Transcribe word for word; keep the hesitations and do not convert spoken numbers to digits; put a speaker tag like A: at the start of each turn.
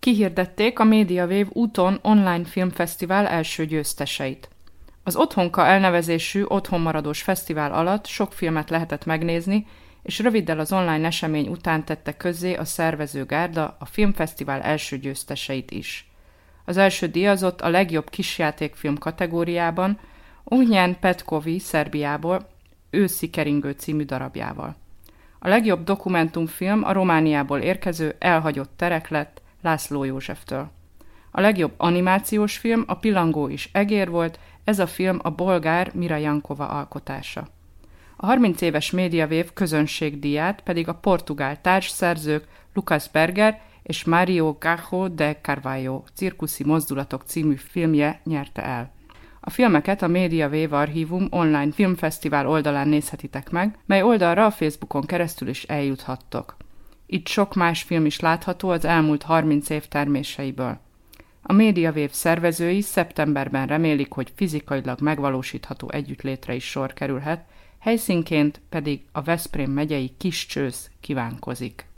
A: Kihirdették a MediaWave úton online filmfesztivál első győzteseit. Az Otthonka elnevezésű otthonmaradós fesztivál alatt sok filmet lehetett megnézni, és röviddel az online esemény után tette közzé a szervező gárda a filmfesztivál első győzteseit is. Az első díjazott a legjobb kisjátékfilm kategóriában Ognjen Petkovi Szerbiából Őszi keringő című darabjával. A legjobb dokumentumfilm a Romániából érkező Elhagyott terek lett László Józseftől. A legjobb animációs film a Pillangó is egér volt, ez a film a bolgár Mira Jankova alkotása. A harminc éves MediaWave közönségdíját pedig a portugál társszerzők Lucas Berger és Mário Gajo de Carvalho Cirkuszi mozdulatok című filmje nyerte el. A filmeket a MediaWave Archívum online filmfesztivál oldalán nézhetitek meg, mely oldalra a Facebookon keresztül is eljuthattok. Itt sok más film is látható az elmúlt harminc év terméseiből. A MediaWave szervezői szeptemberben remélik, hogy fizikailag megvalósítható együttlétre is sor kerülhet, helyszínként pedig a Veszprém megyei Kiscsősz kívánkozik.